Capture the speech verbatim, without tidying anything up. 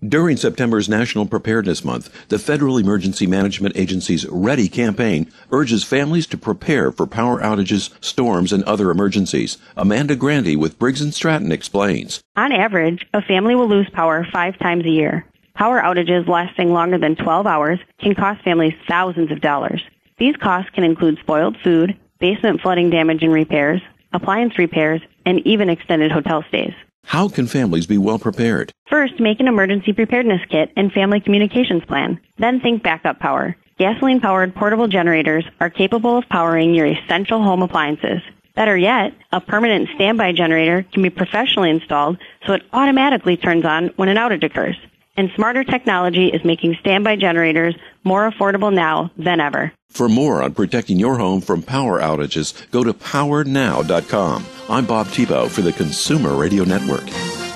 During September's National Preparedness Month, the Federal Emergency Management Agency's READY campaign urges families to prepare for power outages, storms, and other emergencies. Amanda Grandy with Briggs and Stratton explains. On average, a family will lose power five times a year. Power outages lasting longer than twelve hours can cost families thousands of dollars. These costs can include spoiled food, basement flooding damage and repairs, appliance repairs, and even extended hotel stays. How can families be well prepared? First, make an emergency preparedness kit and family communications plan. Then think backup power. Gasoline-powered portable generators are capable of powering your essential home appliances. Better yet, a permanent standby generator can be professionally installed so it automatically turns on when an outage occurs. And smarter technology is making standby generators more affordable now than ever. For more on protecting your home from power outages, go to power now dot com. I'm Bob Tebow for the Consumer Radio Network.